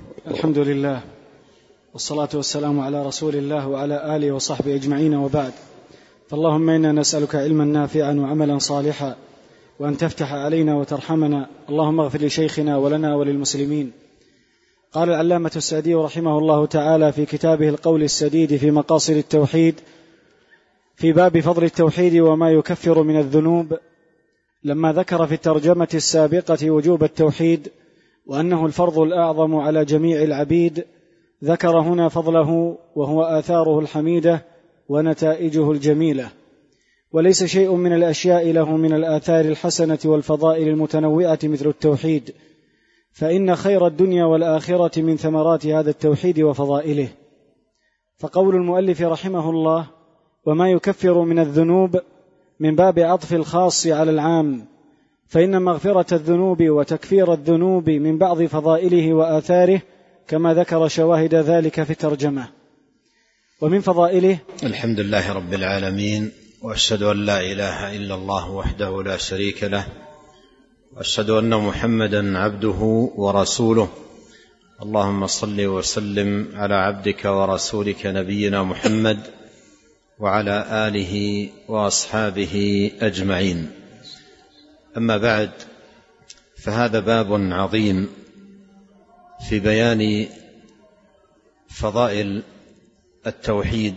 الحمد لله والصلاة والسلام على رسول الله وعلى آله وصحبه أجمعين، وبعد. فاللهم إنا نسألك علما نافعا وعملا صالحا، وأن تفتح علينا وترحمنا. اللهم اغفر لشيخنا ولنا وللمسلمين. قال العلامة السعدي رحمه الله تعالى في كتابه القول السديد في مقاصد التوحيد في باب فضل التوحيد وما يكفر من الذنوب، لما ذكر في الترجمة السابقة وجوب التوحيد وأنه الفرض الأعظم على جميع العبيد، ذكر هنا فضله وهو آثاره الحميدة ونتائجه الجميلة. وليس شيء من الأشياء له من الآثار الحسنة والفضائل المتنوعة مثل التوحيد، فإن خير الدنيا والآخرة من ثمرات هذا التوحيد وفضائله. فقول المؤلف رحمه الله وما يكفر من الذنوب من باب عطف الخاص على العام، فإن مغفرة الذنوب وتكفير الذنوب من بعض فضائله وآثاره، كما ذكر شواهد ذلك في الترجمة. ومن فضائله: الحمد لله رب العالمين، وأشهد أن لا إله إلا الله وحده لا شريك له، وأشهد أن محمدا عبده ورسوله. اللهم صل وسلم على عبدك ورسولك نبينا محمد وعلى آله وأصحابه أجمعين. أما بعد، فهذا باب عظيم في بيان فضائل التوحيد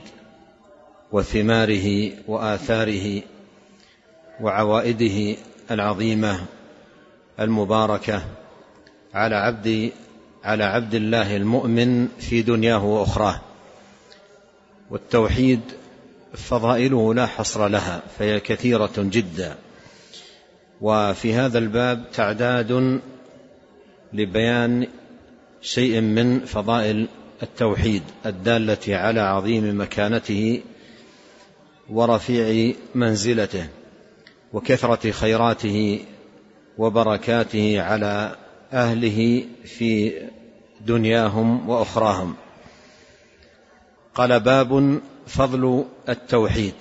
وثماره وآثاره وعوائده العظيمة المباركة على عبد الله المؤمن في دنياه وأخراه. والتوحيد فضائله لا حصر لها، فهي كثيرة جدا، وفي هذا الباب تعداد لبيان شيء من فضائل التوحيد الدالة على عظيم مكانته ورفيع منزلته وكثرة خيراته وبركاته على أهله في دنياهم وأخراهم. قال: باب فضل التوحيد.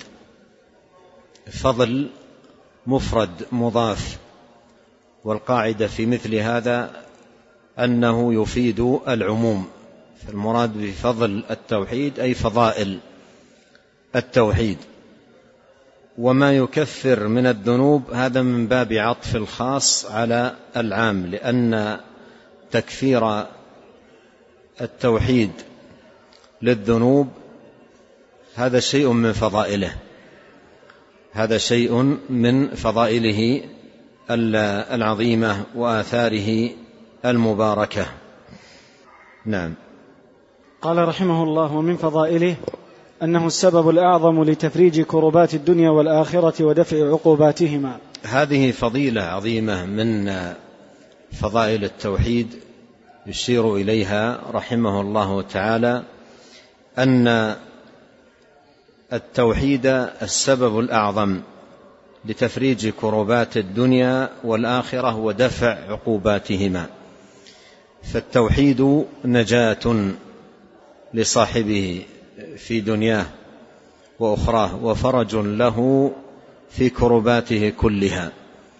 فضل مفرد مضاف، والقاعدة في مثل هذا أنه يفيد العموم، فالمراد بفضل التوحيد أي فضائل التوحيد. وما يكفر من الذنوب هذا من باب عطف الخاص على العام، لأن تكفير التوحيد للذنوب هذا شيء من فضائله، هذا شيء من فضائله العظيمة وآثاره المباركة. نعم. قال رحمه الله: ومن فضائله أنه السبب الأعظم لتفريج كربات الدنيا والآخرة ودفع عقوباتهما. هذه فضيلة عظيمة من فضائل التوحيد يشير إليها رحمه الله تعالى، أن التوحيد السبب الأعظم لتفريج كربات الدنيا والآخرة ودفع عقوباتهما. فالتوحيد نجاة لصاحبه في دنياه وأخراه، وفرج له في كرباته كلها.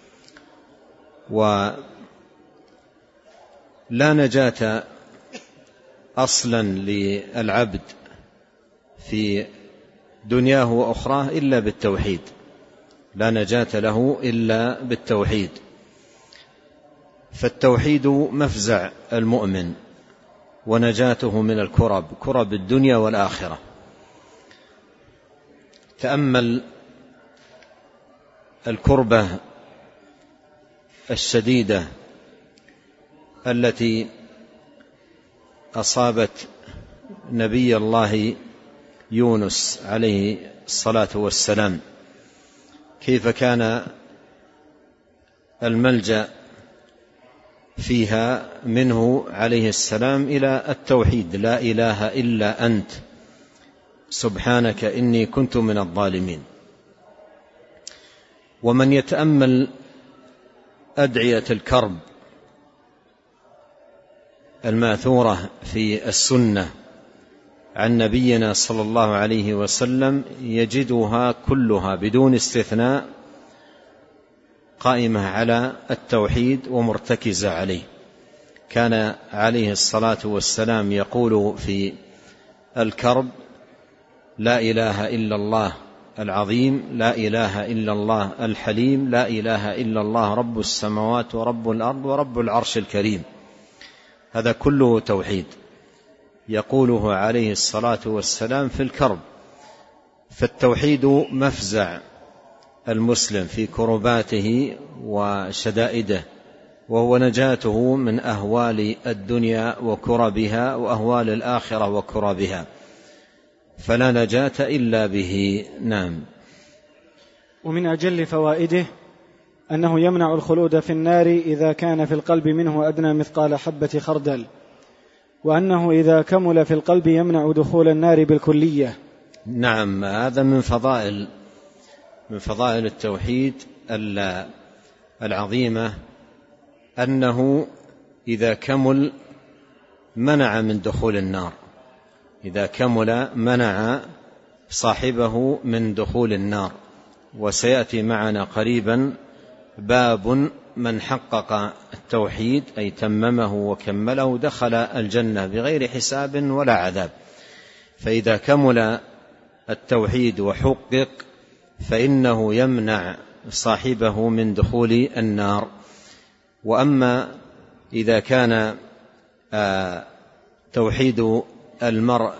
ولا نجاة أصلا للعبد في دنياه وأخراه إلا بالتوحيد، لا نجاة له إلا بالتوحيد. فالتوحيد مفزع المؤمن ونجاته من الكرب، كرب الدنيا والآخرة. تأمل الكربة الشديدة التي أصابت نبي الله يونس عليه الصلاة والسلام، كيف كان الملجأ فيها منه عليه السلام إلى التوحيد: لا إله إلا أنت سبحانك إني كنت من الظالمين. ومن يتأمل أدعية الكرب الماثورة في السنة عن نبينا صلى الله عليه وسلم يجدها كلها بدون استثناء قائمة على التوحيد ومرتكزة عليه. كان عليه الصلاة والسلام يقول في الكرب: لا إله إلا الله العظيم، لا إله إلا الله الحليم، لا إله إلا الله رب السماوات ورب الأرض ورب العرش الكريم. هذا كله توحيد يقوله عليه الصلاة والسلام في الكرب. فالتوحيد مفزع المسلم في كرباته وشدائده، وهو نجاته من أهوال الدنيا وكربها وأهوال الآخرة وكربها، فلا نجاة إلا به. نعم. ومن أجل فوائده أنه يمنع الخلود في النار إذا كان في القلب منه أدنى مثقال حبة خردل، وأنه إذا كمل في القلب يمنع دخول النار بالكلية. نعم، هذا من فضائل التوحيد العظيمة، أنه إذا كمل منع من دخول النار، إذا كمل منع صاحبه من دخول النار. وسيأتي معنا قريبا باب من حقق التوحيد أي تممه وكمله دخل الجنة بغير حساب ولا عذاب. فإذا كمل التوحيد وحقق فإنه يمنع صاحبه من دخول النار. وأما إذا كان توحيد المرء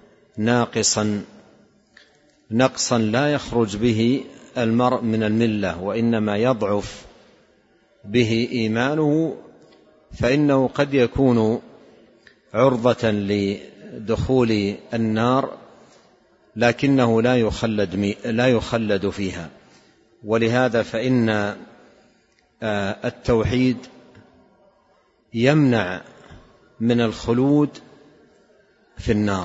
نقصا لا يخرج به المرء من الملة، وإنما يضعف به إيمانه، فإنه قد يكون عرضة لدخول النار لكنه لا يخلد فيها. ولهذا فإن التوحيد يمنع من الخلود في النار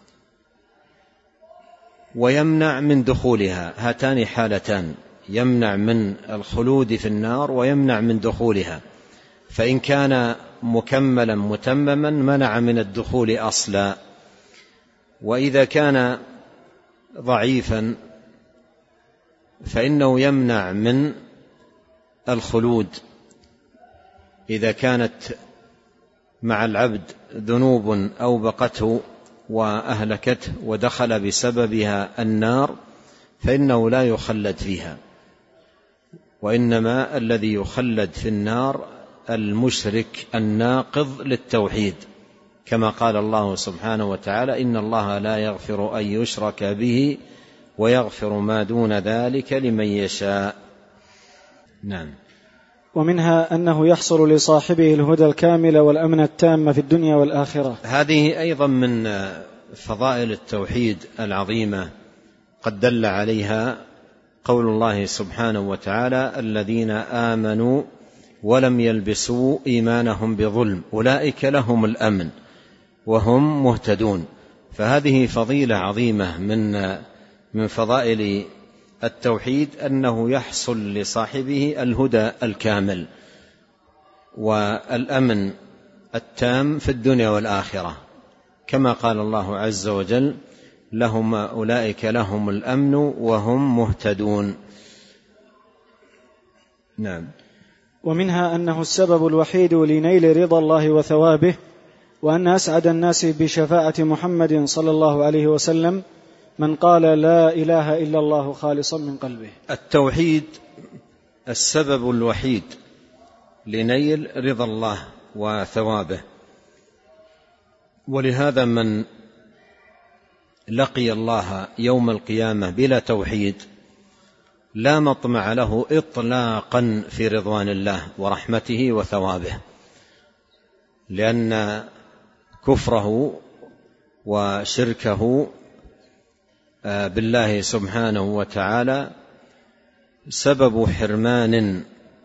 ويمنع من دخولها. هاتان حالتان، يمنع من الخلود في النار ويمنع من دخولها. فإن كان مكملا متمما منع من الدخول أصلا، وإذا كان ضعيفا فإنه يمنع من الخلود. إذا كانت مع العبد ذنوب أوبقته وأهلكته ودخل بسببها النار فإنه لا يخلد فيها، وإنما الذي يخلد في النار المشرك الناقض للتوحيد، كما قال الله سبحانه وتعالى: إن الله لا يغفر أن يشرك به ويغفر ما دون ذلك لمن يشاء. نعم. ومنها أنه يحصل لصاحبه الهدى الكامل والأمن التام في الدنيا والآخرة. هذه أيضا من فضائل التوحيد العظيمة قد دل عليها قول الله سبحانه وتعالى: الذين آمنوا ولم يلبسوا إيمانهم بظلم أولئك لهم الأمن وهم مهتدون. فهذه فضيلة عظيمة من فضائل التوحيد، أنه يحصل لصاحبه الهدى الكامل والأمن التام في الدنيا والآخرة، كما قال الله عز وجل: أولئك لهم الأمن وهم مهتدون. نعم. ومنها أنه السبب الوحيد لنيل رضا الله وثوابه، وأن أسعد الناس بشفاعة محمد صلى الله عليه وسلم من قال لا إله إلا الله خالصا من قلبه. التوحيد السبب الوحيد لنيل رضا الله وثوابه، ولهذا من لقي الله يوم القيامة بلا توحيد لا مطمع له إطلاقا في رضوان الله ورحمته وثوابه، لأن كفره وشركه بالله سبحانه وتعالى سبب حرمان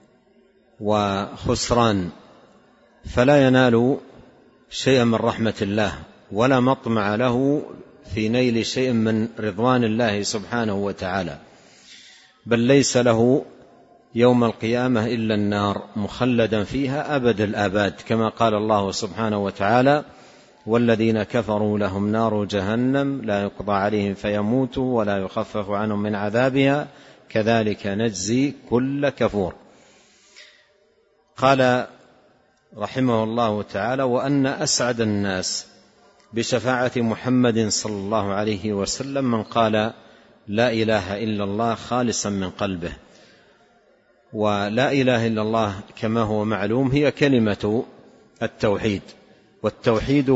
وخسران، فلا ينال شيئا من رحمة الله ولا مطمع له في نيل شيء من رضوان الله سبحانه وتعالى، بل ليس له يوم القيامة إلا النار مخلدا فيها أبد الآباد، كما قال الله سبحانه وتعالى: والذين كفروا لهم نار جهنم لا يقضى عليهم فيموتوا ولا يخفف عنهم من عذابها كذلك نجزي كل كفور. قال رحمه الله تعالى: وأن أسعد الناس بشفاعة محمد صلى الله عليه وسلم من قال لا إله إلا الله خالصا من قلبه. ولا إله إلا الله كما هو معلوم هي كلمة التوحيد، والتوحيد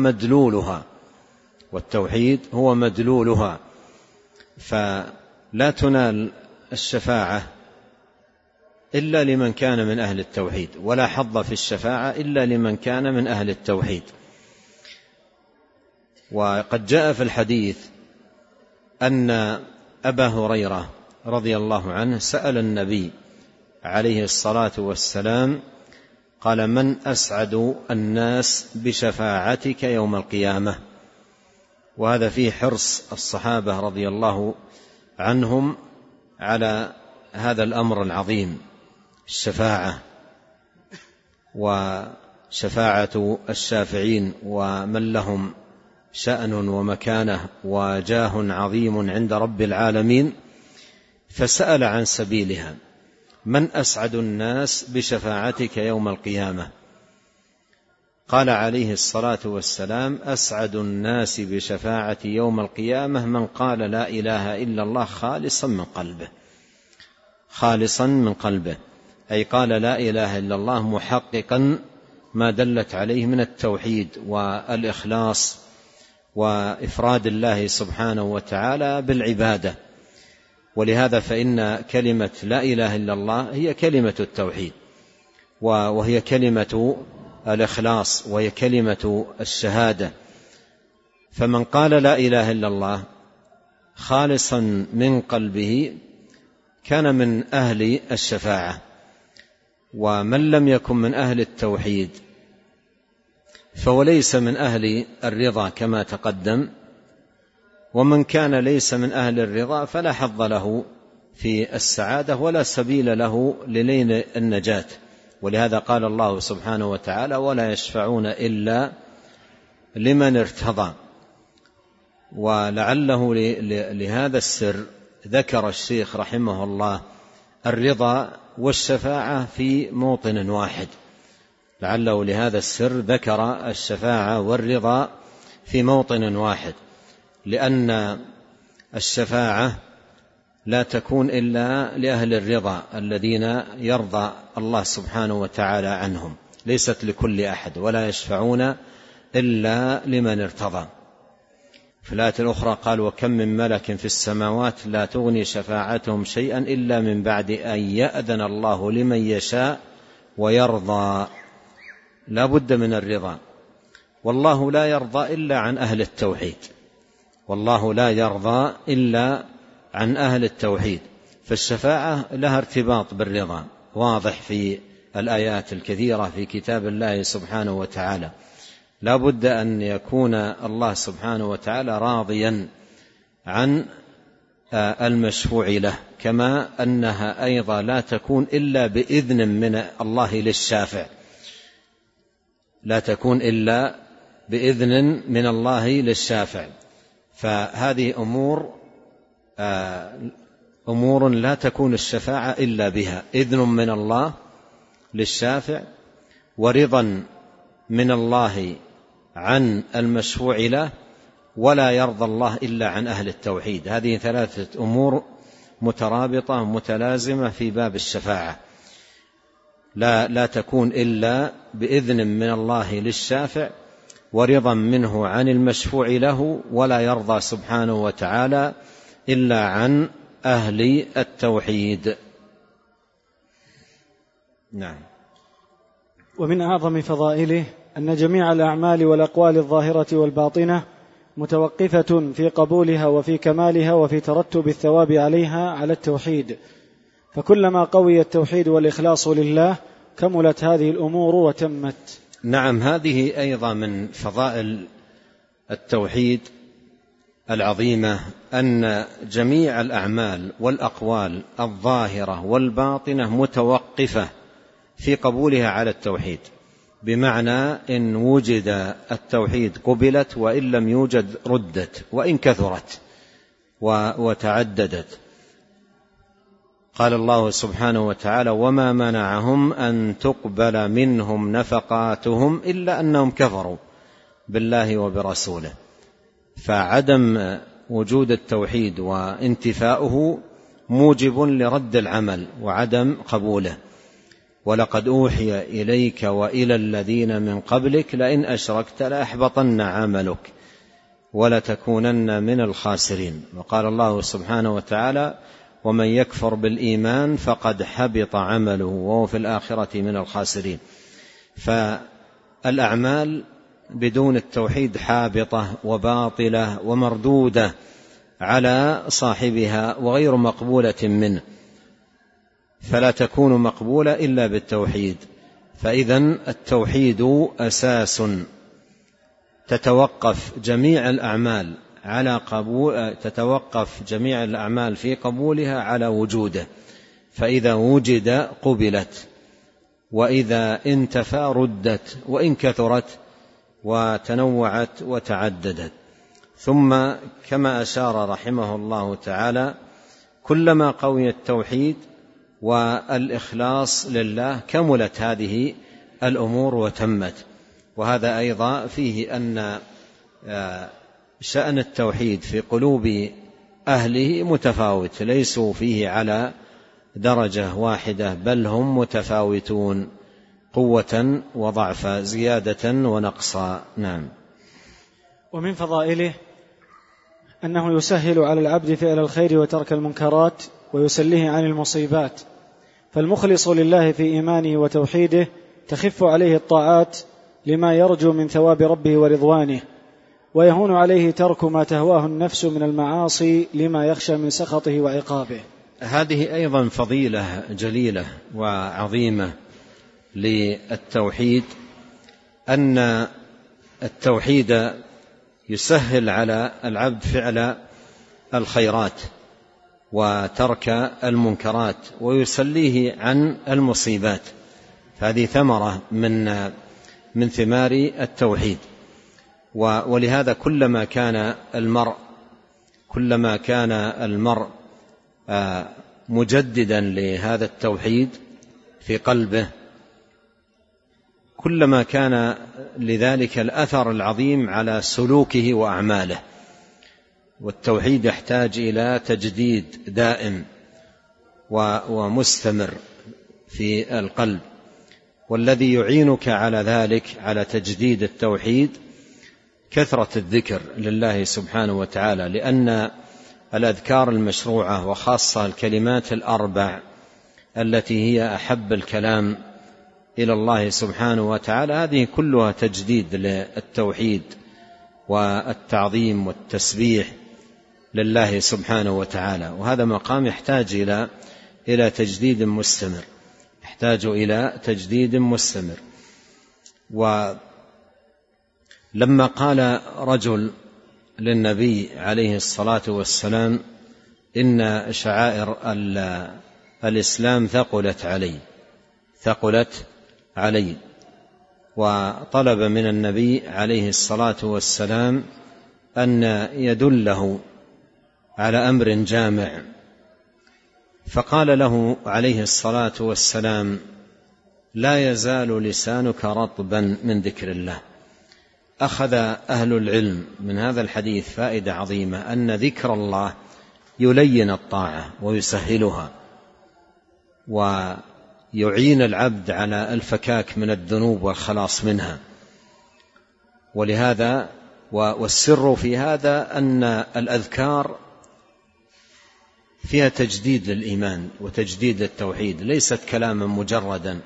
هو مدلولها، فلا تنال الشفاعة إلا لمن كان من أهل التوحيد، ولا حظ في الشفاعة إلا لمن كان من أهل التوحيد. وقد جاء في الحديث أن أبا هريرة رضي الله عنه سأل النبي عليه الصلاة والسلام قال: من أسعد الناس بشفاعتك يوم القيامة؟ وهذا فيه حرص الصحابة رضي الله عنهم على هذا الأمر العظيم، الشفاعة وشفاعة الشافعين ومن لهم شأن ومكانة وجاه عظيم عند رب العالمين، فسأل عن سبيلها: من أسعد الناس بشفاعتك يوم القيامة؟ قال عليه الصلاة والسلام: أسعد الناس بشفاعتي يوم القيامة من قال لا إله إلا الله خالصا من قلبه، أي قال لا إله إلا الله محققا ما دلت عليه من التوحيد والإخلاص وإفراد الله سبحانه وتعالى بالعبادة. ولهذا فإن كلمة لا إله إلا الله هي كلمة التوحيد، وهي كلمة الإخلاص، وهي كلمة الشهادة. فمن قال لا إله إلا الله خالصا من قلبه كان من أهل الشفاعة. ومن لم يكن من أهل التوحيد فهو ليس من أهل الرضا كما تقدم، ومن كان ليس من أهل الرضا فلا حظ له في السعادة ولا سبيل له لنيل النجاة. ولهذا قال الله سبحانه وتعالى: ولا يشفعون إلا لمن ارتضى. ولعله لهذا السر ذكر الشيخ رحمه الله الرضا والشفاعة في موطن واحد، لعله لهذا السر ذكر الشفاعة والرضا في موطن واحد، لأن الشفاعة لا تكون إلا لأهل الرضا الذين يرضى الله سبحانه وتعالى عنهم، ليست لكل أحد، ولا يشفعون إلا لمن ارتضى. في الآية الأخرى قال: وكم من ملك في السماوات لا تغني شفاعتهم شيئا إلا من بعد أن يأذن الله لمن يشاء ويرضى. لا بد من الرضا، والله لا يرضى إلا عن أهل التوحيد، فالشفاعة لها ارتباط بالرضا واضح في الآيات الكثيرة في كتاب الله سبحانه وتعالى. لا بد أن يكون الله سبحانه وتعالى راضيا عن المشفوع له، كما أنها أيضا لا تكون إلا بإذن من الله للشافع، فهذه أمور لا تكون الشفاعة إلا بها: إذن من الله للشافع، ورضا من الله عن المشفوع له، ولا يرضى الله إلا عن أهل التوحيد. هذه ثلاثة أمور مترابطة متلازمة في باب الشفاعة، لا تكون إلا بإذن من الله للشافع، ورضا منه عن المشفوع له، ولا يرضى سبحانه وتعالى إلا عن أهل التوحيد. نعم. ومن أعظم فضائله أن جميع الأعمال والأقوال الظاهرة والباطنة متوقفة في قبولها وفي كمالها وفي ترتب الثواب عليها على التوحيد، فكلما قوي التوحيد والإخلاص لله كملت هذه الأمور وتمت. نعم، هذه أيضا من فضائل التوحيد العظيمة، أن جميع الأعمال والأقوال الظاهرة والباطنة متوقفة في قبولها على التوحيد، بمعنى إن وجد التوحيد قبلت، وإن لم يوجد ردت، وإن كثرت وتعددت. قال الله سبحانه وتعالى: وما منعهم أن تقبل منهم نفقاتهم إلا أنهم كفروا بالله وبرسوله. فعدم وجود التوحيد وانتفاؤه موجب لرد العمل وعدم قبوله. ولقد أوحي إليك وإلى الذين من قبلك لئن أشركت ليحبطن عملك ولتكونن من الخاسرين. وقال الله سبحانه وتعالى: ومن يكفر بالإيمان فقد حبط عمله وهو في الآخرة من الخاسرين. فالأعمال بدون التوحيد حابطة وباطلة ومردودة على صاحبها وغير مقبولة منه، فلا تكون مقبولة إلا بالتوحيد. فإذن التوحيد أساس تتوقف جميع الأعمال في قبولها على وجوده، فإذا وجد قبلت، وإذا انتفى ردت، وإن كثرت وتنوعت وتعددت. ثم كما أشار رحمه الله تعالى: كلما قوي التوحيد والإخلاص لله كملت هذه الأمور وتمت. وهذا أيضا فيه أن شأن التوحيد في قلوب أهله متفاوت، ليسوا فيه على درجة واحدة، بل هم متفاوتون قوة وضعفا، زيادة ونقصا. نعم. ومن فضائله أنه يسهل على العبد فعل الخير وترك المنكرات ويسليه عن المصيبات، فالمخلص لله في إيمانه وتوحيده تخف عليه الطاعات لما يرجو من ثواب ربه ورضوانه، ويهون عليه ترك ما تهواه النفس من المعاصي لما يخشى من سخطه وعقابه. هذه أيضا فضيلة جليلة وعظيمة للتوحيد، أن التوحيد يسهل على العبد فعل الخيرات وترك المنكرات ويسليه عن المصيبات. هذه ثمرة من ثمار التوحيد. ولهذا كلما كان المرء مجددا لهذا التوحيد في قلبه، كلما كان لذلك الأثر العظيم على سلوكه وأعماله. والتوحيد يحتاج إلى تجديد دائم ومستمر في القلب، والذي يعينك على ذلك، على تجديد التوحيد، كثرة الذكر لله سبحانه وتعالى، لأن الأذكار المشروعة وخاصة الكلمات الأربع التي هي أحب الكلام إلى الله سبحانه وتعالى، هذه كلها تجديد للتوحيد والتعظيم والتسبيح لله سبحانه وتعالى. وهذا مقام يحتاج إلى تجديد مستمر. ولما قال رجل للنبي عليه الصلاة والسلام: إن شعائر الإسلام ثقلت علي، وطلب من النبي عليه الصلاة والسلام أن يدله على أمر جامع، فقال له عليه الصلاة والسلام: لا يزال لسانك رطبا من ذكر الله. أخذ أهل العلم من هذا الحديث فائدة عظيمة، أن ذكر الله يلين الطاعة ويسهلها ويعين العبد على الفكاك من الذنوب والخلاص منها. ولهذا والسر في هذا أن الأذكار فيها تجديد للإيمان وتجديد للتوحيد، ليست كلاما مجردا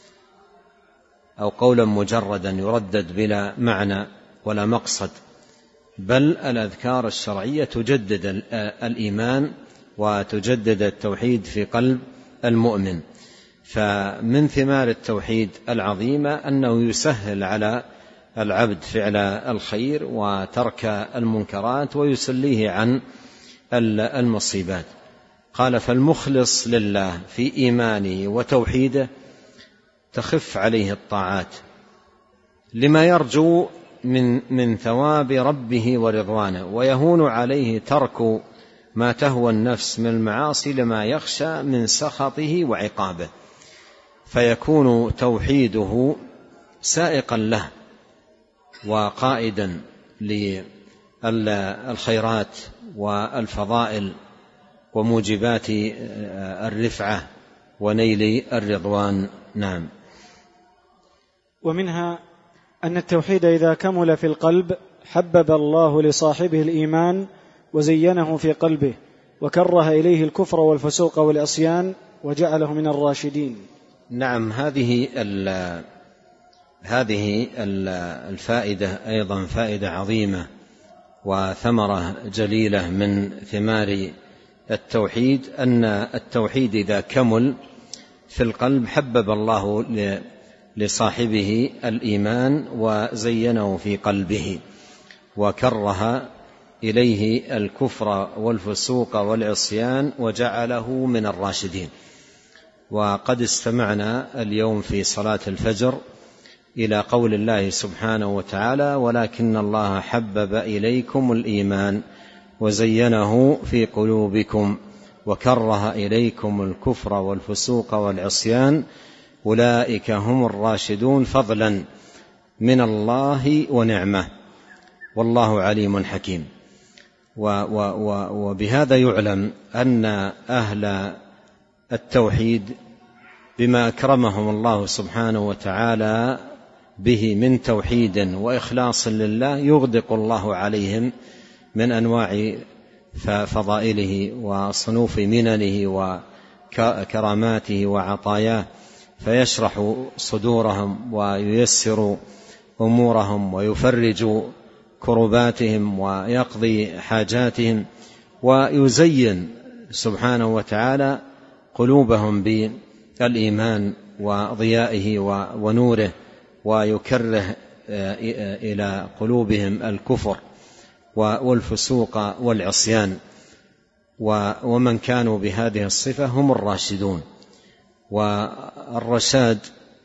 أو قولا مجردا يردد بلا معنى ولا مقصد، بل الأذكار الشرعية تجدد الإيمان وتجدد التوحيد في قلب المؤمن. فمن ثمار التوحيد العظيمة أنه يسهل على العبد فعل الخير وترك المنكرات ويسليه عن المصيبات. قال: فالمخلص لله في إيمانه وتوحيده تخف عليه الطاعات لما يرجو من ثواب ربه ورضوانه، ويهون عليه ترك ما تهوى النفس من المعاصي لما يخشى من سخطه وعقابه، فيكون توحيده سائقا له وقائدا للخيرات والفضائل وموجبات الرفعة ونيل الرضوان. نعم. ومنها أن التوحيد إذا كمل في القلب حبب الله لصاحبه الإيمان وزينه في قلبه وكره إليه الكفر والفسوق والعصيان وجعله من الراشدين. نعم، هذه الفائدة أيضا فائدة عظيمة وثمرة جليلة من ثمار التوحيد، أن التوحيد إذا كمل في القلب حبب الله لصاحبه الإيمان وزينه في قلبه وكره إليه الكفر والفسوق والعصيان وجعله من الراشدين. وقد استمعنا اليوم في صلاة الفجر إلى قول الله سبحانه وتعالى: ولكن الله حبب إليكم الإيمان وزينه في قلوبكم وكره إليكم الكفر والفسوق والعصيان أولئك هم الراشدون فضلا من الله ونعمة والله عليم حكيم. وبهذا يعلم أن أهل التوحيد بما أكرمهم الله سبحانه وتعالى به من توحيد وإخلاص لله يغدق الله عليهم من أنواع فضائله وصنوف مننه وكراماته وعطاياه، فيشرح صدورهم وييسر أمورهم ويفرج كرباتهم ويقضي حاجاتهم، ويزين سبحانه وتعالى قلوبهم بالإيمان وضيائه ونوره، ويكره إلى قلوبهم الكفر والفسوق والعصيان، ومن كانوا بهذه الصفة هم الراشدون. والرشاد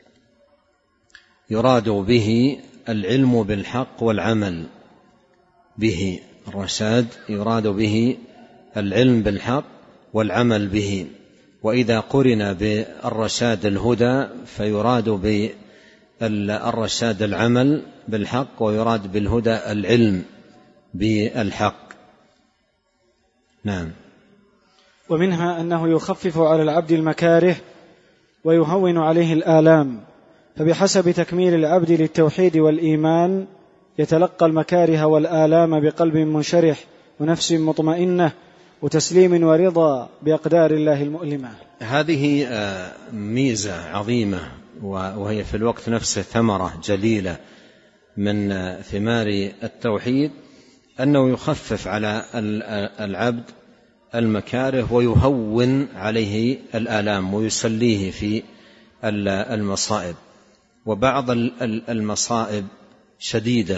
يراد به العلم بالحق والعمل به، الرشاد يراد به العلم بالحق والعمل به، وإذا قرن بالرشاد الهدى فيراد بالرشاد العمل بالحق، ويراد بالهدى العلم بالحق. نعم. ومنها أنه يخفف على العبد المكاره ويهون عليه الآلام، فبحسب تكميل العبد للتوحيد والإيمان يتلقى المكاره والآلام بقلب منشرح ونفس مطمئنة وتسليم ورضا بأقدار الله المؤلمة. هذه ميزة عظيمة، وهي في الوقت نفسه ثمرة جليلة من ثمار التوحيد، أنه يخفف على العبد المكاره ويهون عليه الآلام ويسليه في المصائب. وبعض المصائب شديدة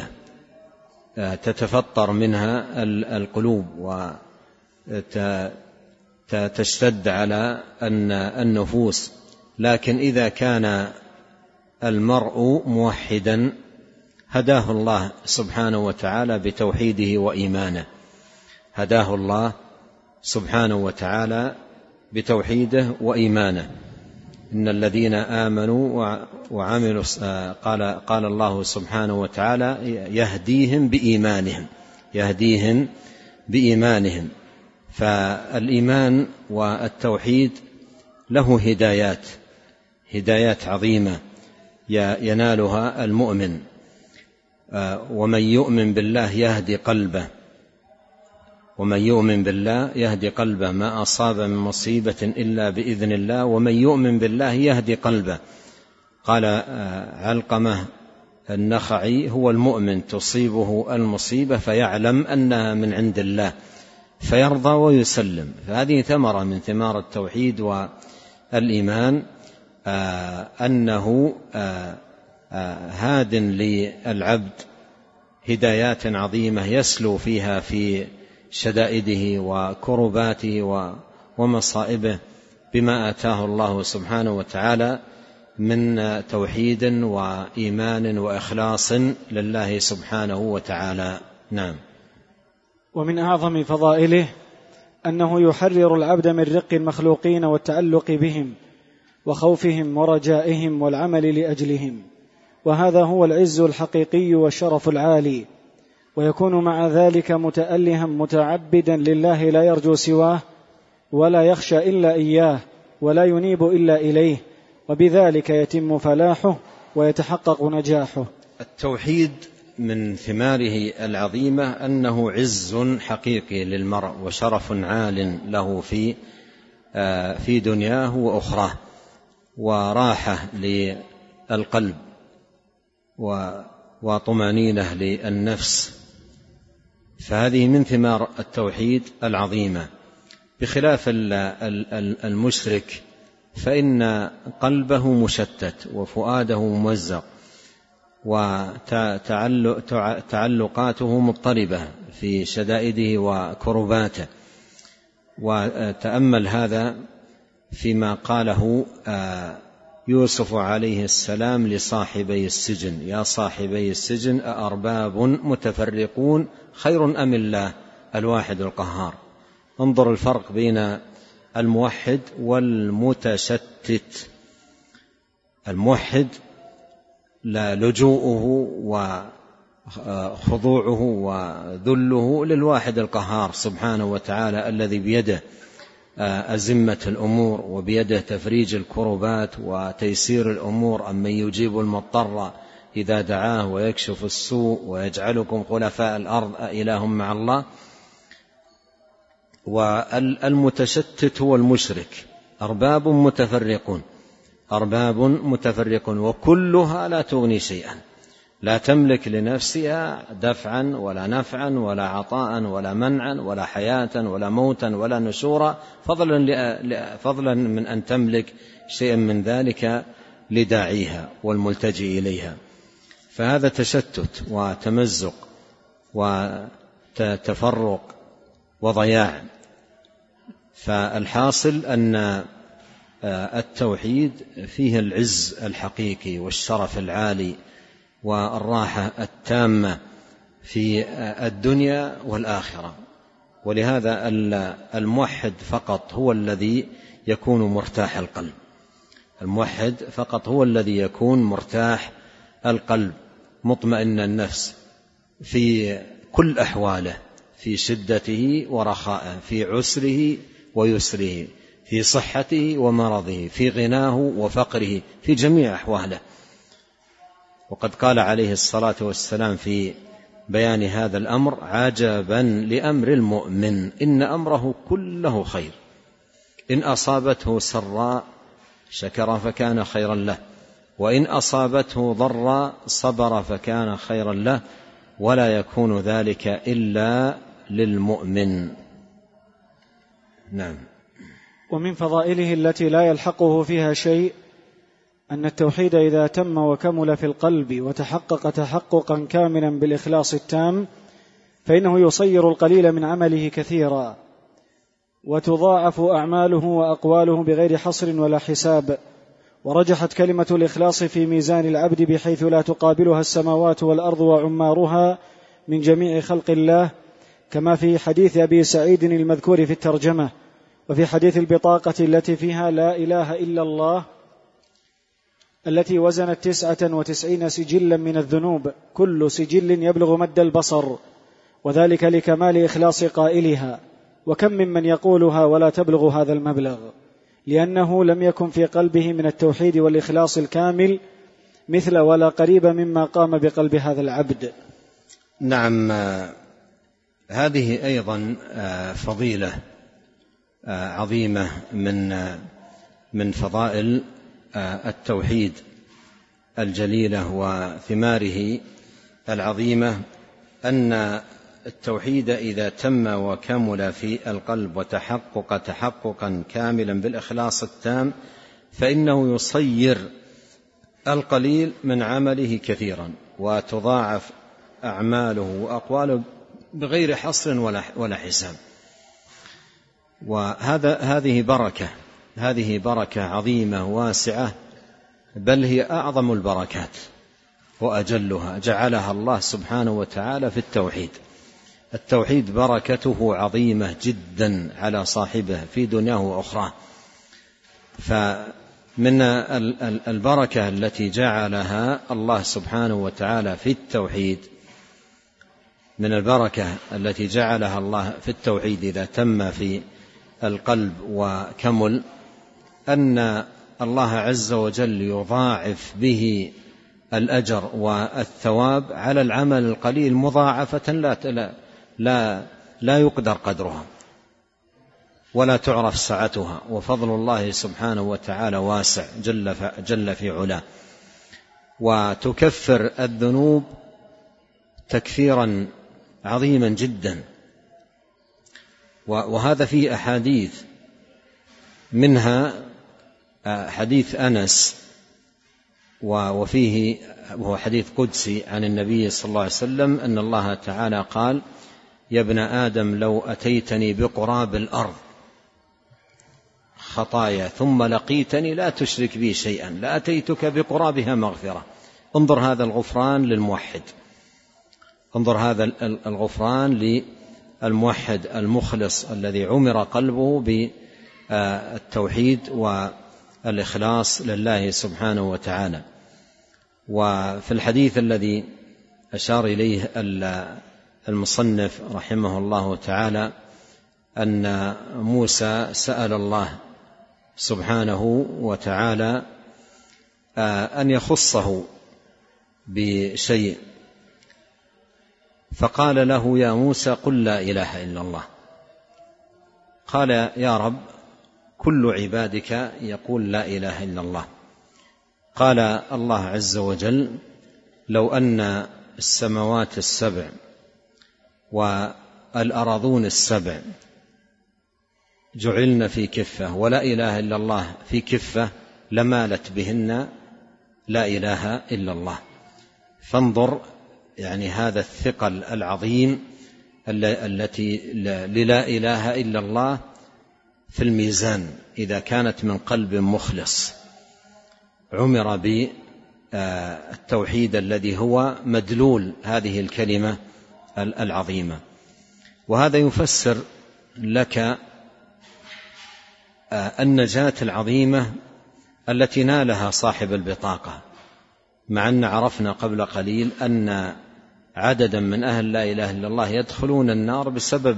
تتفطر منها القلوب وتشتد على النفوس، لكن إذا كان المرء موحدا هداه الله سبحانه وتعالى بتوحيده وإيمانه، هداه الله سبحانه وتعالى بتوحيده وإيمانه. إن الذين آمنوا وعملوا قال الله سبحانه وتعالى يهديهم بإيمانهم. فالإيمان والتوحيد له هدايات عظيمة ينالها المؤمن، ومن يؤمن بالله يهدي قلبه ما أصاب من مصيبة إلا بإذن الله ومن يؤمن بالله يهدي قلبه. قال علقمة النخعي: هو المؤمن تصيبه المصيبة فيعلم أنها من عند الله فيرضى ويسلم. فهذه ثمرة من ثمار التوحيد والإيمان، أنه هاد للعبد هدايات عظيمة يسلو فيها في شدائده وكرباته ومصائبه بما آتاه الله سبحانه وتعالى من توحيد وإيمان وإخلاص لله سبحانه وتعالى. نعم. ومن أعظم فضائله أنه يحرر العبد من رق المخلوقين والتعلق بهم وخوفهم ورجائهم والعمل لأجلهم، وهذا هو العز الحقيقي والشرف العالي، ويكون مع ذلك متألها متعبدا لله لا يرجو سواه ولا يخشى إلا إياه ولا ينيب إلا إليه، وبذلك يتم فلاحه ويتحقق نجاحه. التوحيد من ثماره العظيمة أنه عز حقيقي للمرء وشرف عال له في دنياه وأخراه، وراحة للقلب وطمأنينة للنفس، فهذه من ثمار التوحيد العظيمة، بخلاف المشرك فإن قلبه مشتت وفؤاده ممزق وتعلقاته مضطربة في شدائده وكرباته. وتأمل هذا فيما قاله يوسف عليه السلام لصاحبي السجن: يا صاحبي السجن أأرباب متفرقون خير أم الله الواحد القهار. انظر الفرق بين الموحد والمتشتت. الموحد لا لجوءه وخضوعه وذله للواحد القهار سبحانه وتعالى، الذي بيده أزمة الأمور وبيده تفريج الكربات وتيسير الأمور، أمن يجيب المضطر إذا دعاه ويكشف السوء ويجعلكم خلفاء الأرض أإله مع الله. والمتشتت هو المشرك: أرباب متفرقون وكلها لا تغني شيئا، لا تملك لنفسها دفعا ولا نفعا ولا عطاء ولا منعا ولا حياة ولا موتا ولا نشورا، فضلا من أن تملك شيئا من ذلك لداعيها والملتجئ إليها. فهذا تشتت وتمزق وتفرق وضياع. فالحاصل أن التوحيد فيه العز الحقيقي والشرف العالي والراحة التامة في الدنيا والآخرة. ولهذا الموحد فقط هو الذي يكون مرتاح القلب، الموحد فقط هو الذي يكون مرتاح القلب مطمئن النفس في كل أحواله، في شدته ورخائه، في عسره ويسره، في صحته ومرضه، في غناه وفقره، في جميع أحواله. وقد قال عليه الصلاة والسلام في بيان هذا الأمر: عجبا لأمر المؤمن إن أمره كله خير، إن أصابته سراء شكر فكان خيرا له، وإن أصابته ضراء صبر فكان خيرا له، ولا يكون ذلك إلا للمؤمن. نعم. ومن فضائله التي لا يلحقه فيها شيء أن التوحيد إذا تم وكمل في القلب وتحقق تحققا كاملا بالإخلاص التام فإنه يصير القليل من عمله كثيرا، وتضاعف أعماله وأقواله بغير حصر ولا حساب. ورجحت كلمة الإخلاص في ميزان العبد بحيث لا تقابلها السماوات والأرض وعمارها من جميع خلق الله، كما في حديث أبي سعيد المذكور في الترجمة، وفي حديث البطاقة التي فيها لا إله إلا الله التي وزنت 99 سجلا من الذنوب، كل سجل يبلغ مد البصر، وذلك لكمال إخلاص قائلها. وكم ممن يقولها ولا تبلغ هذا المبلغ، لأنه لم يكن في قلبه من التوحيد والإخلاص الكامل مثل ولا قريب مما قام بقلب هذا العبد. نعم، هذه أيضا فضيلة عظيمة من فضائل التوحيد الجليلة وثماره العظيمة، أن التوحيد إذا تم وكمل في القلب وتحقق تحققا كاملا بالإخلاص التام فإنه يصير القليل من عمله كثيرا، وتضاعف أعماله وأقواله بغير حصر ولا حساب. هذه بركة عظيمة واسعة، بل هي أعظم البركات وأجلها، جعلها الله سبحانه وتعالى في التوحيد. التوحيد بركته عظيمة جدا على صاحبه في دنياه وأخراه. فمن البركة التي جعلها الله سبحانه وتعالى في التوحيد، من البركة التي جعلها الله في التوحيد إذا تم في القلب وكمل، أن الله عز وجل يضاعف به الأجر والثواب على العمل القليل مضاعفة لا يقدر قدرها ولا تعرف سعتها. وفضل الله سبحانه وتعالى واسع جل في علاه، وتكفر الذنوب تكفيرا عظيما جدا. وهذا فيه أحاديث، منها حديث أنس، وفيه وهو حديث قدسي عن النبي صلى الله عليه وسلم أن الله تعالى قال: يا ابن آدم لو أتيتني بقراب الأرض خطايا ثم لقيتني لا تشرك بي شيئا لأتيتك بقرابها مغفرة. انظر هذا الغفران للموحد، انظر هذا الغفران للموحد المخلص الذي عمر قلبه بالتوحيد والإخلاص لله سبحانه وتعالى. وفي الحديث الذي أشار إليه المصنف رحمه الله تعالى أن موسى سأل الله سبحانه وتعالى أن يخصه بشيء، فقال له: يا موسى قل لا إله إلا الله. قال: يا رب كل عبادك يقول لا إله إلا الله. قال الله عز وجل: لو أن السماوات السبع والأراضون السبع جعلن في كفة ولا إله إلا الله في كفة لمالت بهن لا إله إلا الله. فانظر يعني هذا الثقل العظيم التي للا إله إلا الله في الميزان إذا كانت من قلب مخلص عمر بالتوحيد الذي هو مدلول هذه الكلمة العظيمة. وهذا يفسر لك النجاة العظيمة التي نالها صاحب البطاقة، مع أن عرفنا قبل قليل أن عددا من أهل لا إله إلا الله يدخلون النار بسبب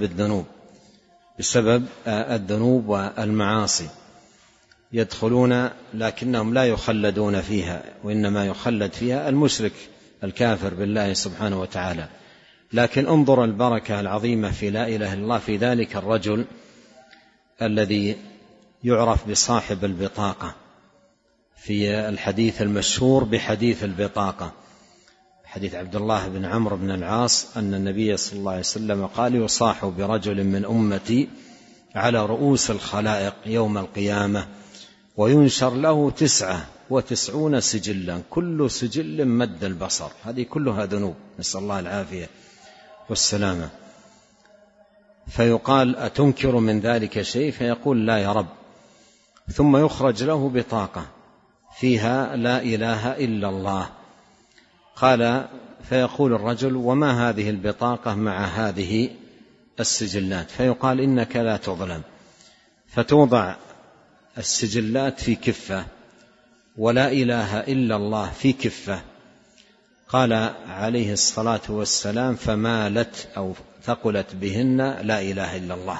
الذنوب والمعاصي، يدخلون لكنهم لا يخلدون فيها، وإنما يخلد فيها المشرك الكافر بالله سبحانه وتعالى. لكن انظر البركة العظيمة في لا إله إلا الله في ذلك الرجل الذي يعرف بصاحب البطاقة في الحديث المشهور بحديث البطاقة، حديث عبد الله بن عمرو بن العاص أن النبي صلى الله عليه وسلم قال: يصاح برجل من أمتي على رؤوس الخلائق يوم القيامة وينشر له 99 سجلا كل سجل مد البصر. هذه كلها ذنوب، نسأل الله العافية والسلامة. فيقال: أتنكر من ذلك شيء؟ فيقول: لا يا رب. ثم يخرج له بطاقة فيها لا إله إلا الله. قال: فيقول الرجل: وما هذه البطاقة مع هذه السجلات؟ فيقال: إنك لا تظلم. فتوضع السجلات في كفة ولا إله إلا الله في كفة. قال عليه الصلاة والسلام: فمالت أو ثقلت بهن لا إله إلا الله.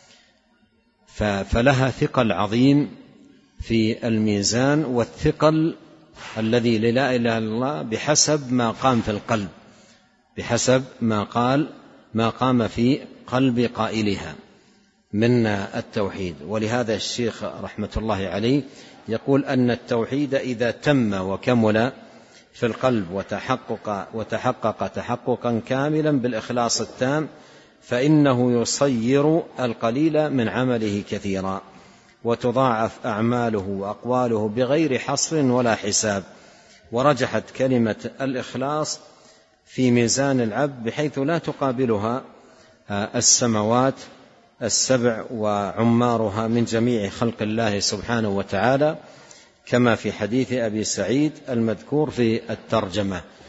فلها ثقل عظيم في الميزان، والثقل الذي لا إله إلا الله بحسب ما قام في القلب، بحسب ما قام في قلب قائلها من التوحيد. ولهذا الشيخ رحمة الله عليه يقول أن التوحيد إذا تم وكمل في القلب وتحقق تحققا كاملا بالإخلاص التام، فإنه يصير القليل من عمله كثيرا، وتضاعف أعماله وأقواله بغير حصر ولا حساب. ورجحت كلمة الإخلاص في ميزان العبد بحيث لا تقابلها السماوات السبع وعمارها من جميع خلق الله سبحانه وتعالى، كما في حديث أبي سعيد المذكور في الترجمة.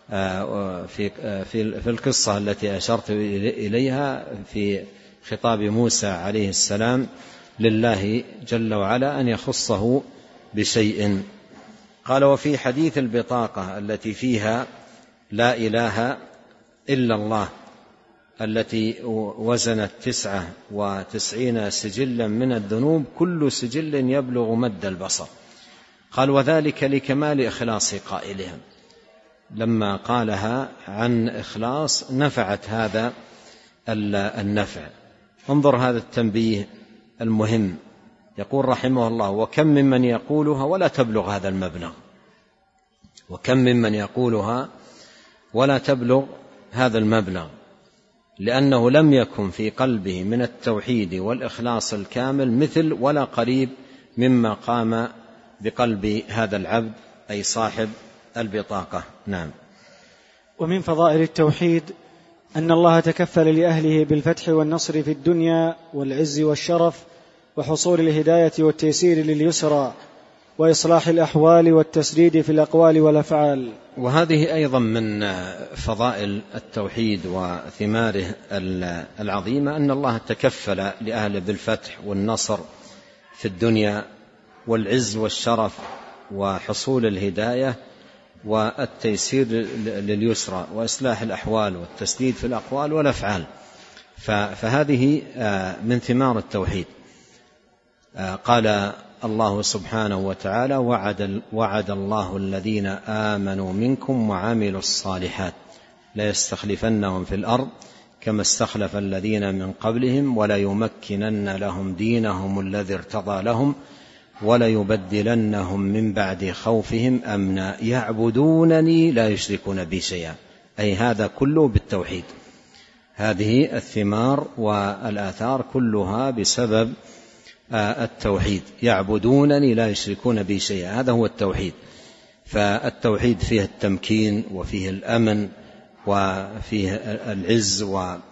في القصة التي أشرت إليها في خطاب موسى عليه السلام لله جل وعلا أن يخصه بشيء. قال: وفي حديث البطاقة التي فيها لا إله إلا الله التي وزنت 99 سجلا من الذنوب كل سجل يبلغ مد البصر. قال: وذلك لكمال إخلاص قائلهم. لما قالها عن إخلاص نفعت هذا النفع. انظر هذا التنبيه المهم. يقول رحمه الله: وكم ممن يقولها ولا تبلغ هذا المبلغ، وكم ممن يقولها ولا تبلغ هذا المبلغ، لأنه لم يكن في قلبه من التوحيد والإخلاص الكامل مثل ولا قريب مما قام بقلب هذا العبد، أي صاحب البطاقة. نعم. ومن فضائل التوحيد أن الله تكفل لأهله بالفتح والنصر في الدنيا والعز والشرف وحصول الهداية والتيسير لليسرى وإصلاح الأحوال والتسديد في الأقوال والأفعال. وهذه أيضا من فضائل التوحيد وثماره العظيمة أن الله تكفل لأهله بالفتح والنصر في الدنيا والعز والشرف وحصول الهداية والتيسير لليسرى وإصلاح الأحوال والتسديد في الأقوال والأفعال. فهذه من ثمار التوحيد. قال الله سبحانه وتعالى: وعد الله الذين آمنوا منكم وعملوا الصالحات ليستخلفنهم في الأرض كما استخلف الذين من قبلهم وليمكنن لهم دينهم الذي ارتضى لهم وليبدلنهم من بعد خوفهم أمنا يعبدونني لا يشركون بي شيئا. أي هذا كله بالتوحيد. هذه الثمار والآثار كلها بسبب التوحيد. يعبدونني لا يشركون بي شيئا، هذا هو التوحيد. فالتوحيد فيه التمكين وفيه الأمن وفيه العز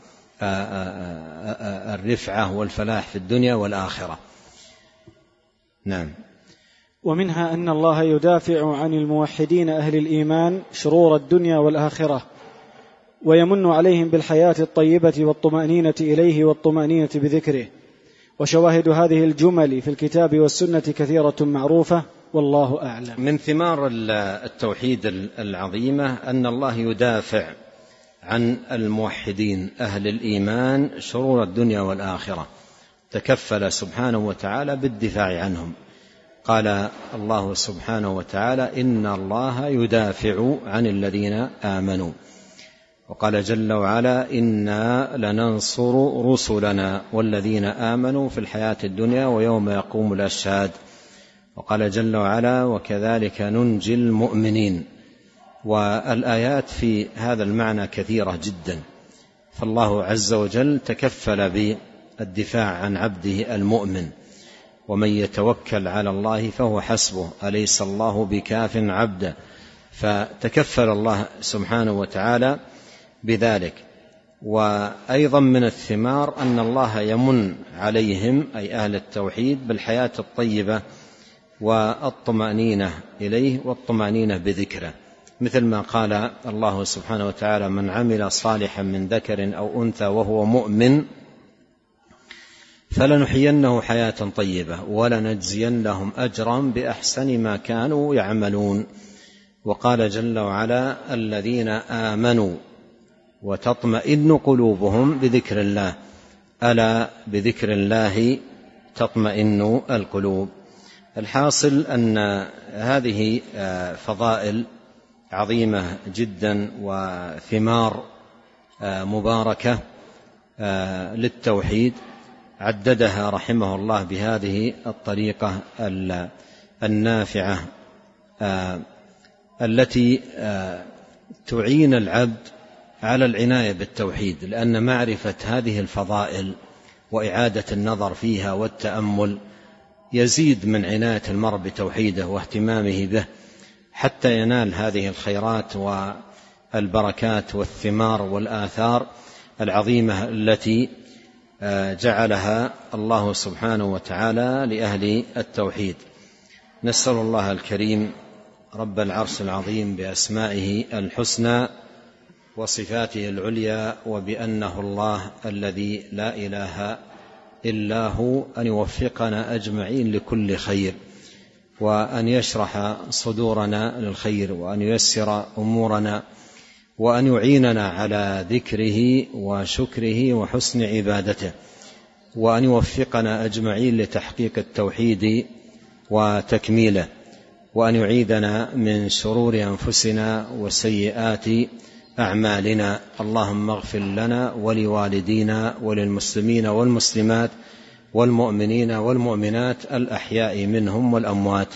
والرفعة والفلاح في الدنيا والآخرة. نعم. ومنها أن الله يدافع عن الموحدين أهل الإيمان شرور الدنيا والآخرة ويمن عليهم بالحياة الطيبة والطمأنينة إليه والطمأنينة بذكره. وشواهد هذه الجمل في الكتاب والسنة كثيرة معروفة والله أعلم. من ثمار التوحيد العظيمة أن الله يدافع عن الموحدين أهل الإيمان شرور الدنيا والآخرة، تكفل سبحانه وتعالى بالدفاع عنهم. قال الله سبحانه وتعالى: إن الله يدافع عن الذين آمنوا. وقال جل وعلا: إنا لننصر رسلنا والذين آمنوا في الحياة الدنيا ويوم يقوم الأشهاد. وقال جل وعلا: وكذلك ننجي المؤمنين. والآيات في هذا المعنى كثيرة جدا. فالله عز وجل تكفل بالدفاع عن عبده المؤمن. ومن يتوكل على الله فهو حسبه أليس الله بكاف عبده. فتكفل الله سبحانه وتعالى بذلك. وأيضا من الثمار أن الله يمن عليهم أي أهل التوحيد بالحياة الطيبة والطمأنينة إليه والطمأنينة بذكره، مثل ما قال الله سبحانه وتعالى: من عمل صالحا من ذكر أو أنثى وهو مؤمن فلنحيينه حياة طيبة ولنجزينهم أجرا بأحسن ما كانوا يعملون. وقال جل وعلا: الذين آمنوا وتطمئن قلوبهم بذكر الله ألا بذكر الله تطمئن القلوب. الحاصل أن هذه فضائل عظيمة جدا وثمار مباركة للتوحيد عددها رحمه الله بهذه الطريقة النافعة التي تعين العبد على العناية بالتوحيد، لأن معرفة هذه الفضائل وإعادة النظر فيها والتأمل يزيد من عناية المرء بتوحيده واهتمامه به حتى ينال هذه الخيرات والبركات والثمار والآثار العظيمة التي جعلها الله سبحانه وتعالى لأهل التوحيد. نسأل الله الكريم رب العرش العظيم بأسمائه الحسنى وصفاته العليا، وبأنه الله الذي لا إله إلا هو، أن يوفقنا أجمعين لكل خير، وأن يشرح صدورنا للخير، وأن ييسر أمورنا، وأن يعيننا على ذكره وشكره وحسن عبادته، وأن يوفقنا أجمعين لتحقيق التوحيد وتكميله، وأن يعيذنا من شرور أنفسنا وسيئات أعمالنا. اللهم اغفر لنا ولوالدينا وللمسلمين والمسلمات والمؤمنين والمؤمنات الأحياء منهم والأموات.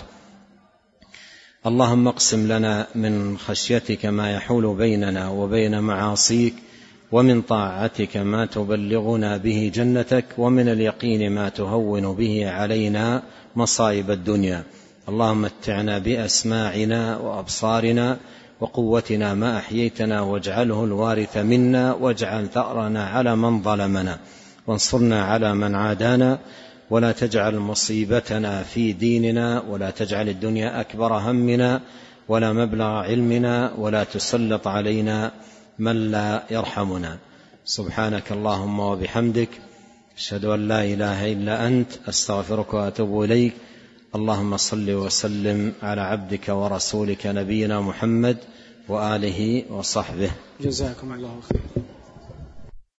اللهم اقسم لنا من خشيتك ما يحول بيننا وبين معاصيك، ومن طاعتك ما تبلغنا به جنتك، ومن اليقين ما تهون به علينا مصائب الدنيا. اللهم متعنا بأسماعنا وأبصارنا وقوتنا ما أحييتنا، واجعله الوارث منا، واجعل ثأرنا على من ظلمنا، وانصرنا على من عادانا، ولا تجعل مصيبتنا في ديننا، ولا تجعل الدنيا أكبر همنا ولا مبلغ علمنا، ولا تسلط علينا من لا يرحمنا. سبحانك اللهم وبحمدك، أشهد أن لا إله إلا أنت، أستغفرك وأتوب إليك. اللهم صل وسلم على عبدك ورسولك نبينا محمد وآله وصحبه. جزاكم الله خيرا.